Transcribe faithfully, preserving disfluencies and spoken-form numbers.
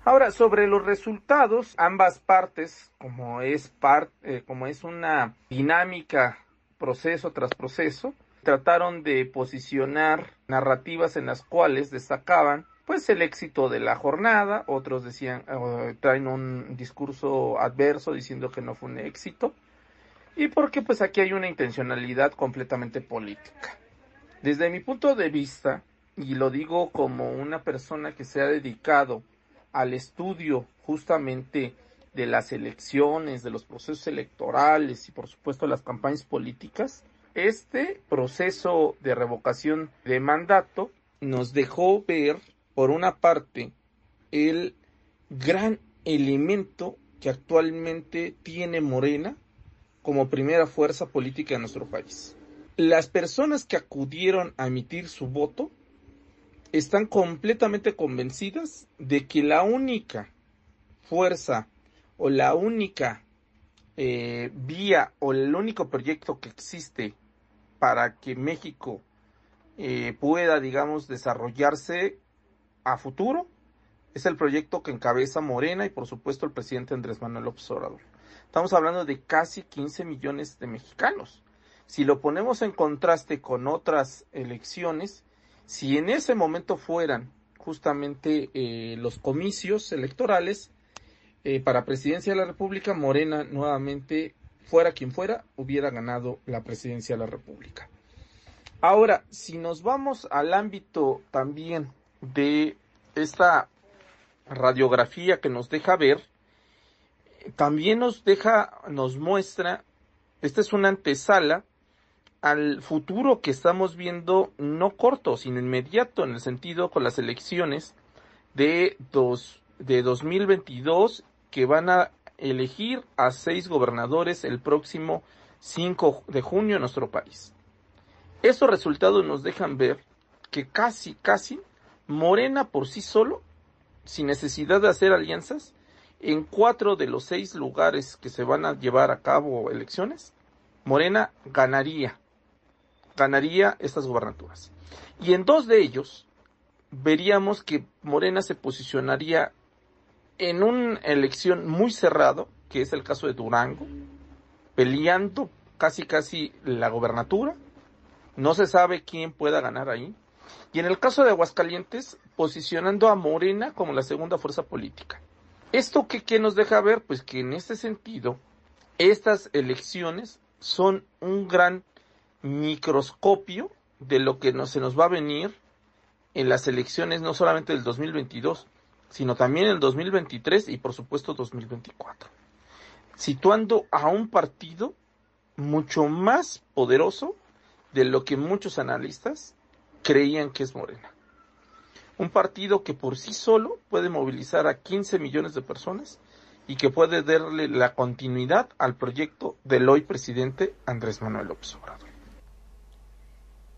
Ahora, sobre los resultados, ambas partes, como es, par, eh, como es una dinámica proceso tras proceso, trataron de posicionar narrativas en las cuales destacaban pues el éxito de la jornada, otros decían, eh, traen un discurso adverso diciendo que no fue un éxito, y porque pues aquí hay una intencionalidad completamente política. Desde mi punto de vista, y lo digo como una persona que se ha dedicado al estudio justamente de las elecciones, de los procesos electorales y por supuesto las campañas políticas, este proceso de revocación de mandato nos dejó ver, por una parte, el gran elemento que actualmente tiene Morena como primera fuerza política de nuestro país. Las personas que acudieron a emitir su voto están completamente convencidas de que la única fuerza o la única eh, vía o el único proyecto que existe para que México eh, pueda, digamos, desarrollarse a futuro es el proyecto que encabeza Morena y por supuesto el presidente Andrés Manuel López Obrador. Estamos hablando de casi quince millones de mexicanos. Si lo ponemos en contraste con otras elecciones, si en ese momento fueran justamente eh, los comicios electorales eh, para presidencia de la República, Morena nuevamente, fuera quien fuera, hubiera ganado la presidencia de la República. Ahora, si nos vamos al ámbito también de esta radiografía que nos deja ver, también nos deja, nos muestra, esta es una antesala al futuro que estamos viendo, no corto, sino inmediato, en el sentido con las elecciones de, dos, de dos mil veintidós, que van a elegir a seis gobernadores el próximo cinco de junio en nuestro país. Estos resultados nos dejan ver que casi, casi, Morena por sí solo, sin necesidad de hacer alianzas, en cuatro de los seis lugares que se van a llevar a cabo elecciones, Morena ganaría, ganaría estas gubernaturas. Y en dos de ellos, veríamos que Morena se posicionaría en una elección muy cerrado, que es el caso de Durango, peleando casi casi la gobernatura, no se sabe quién pueda ganar ahí, y en el caso de Aguascalientes, posicionando a Morena como la segunda fuerza política. ¿Esto qué, qué nos deja ver? Pues que en este sentido, estas elecciones son un gran microscopio de lo que no, se nos va a venir en las elecciones, no solamente del dos mil veintidós, sino también el dos mil veintitrés y por supuesto dos mil veinticuatro. Situando a un partido mucho más poderoso de lo que muchos analistas creían que es Morena. Un partido que por sí solo puede movilizar a quince millones de personas y que puede darle la continuidad al proyecto del hoy presidente Andrés Manuel López Obrador.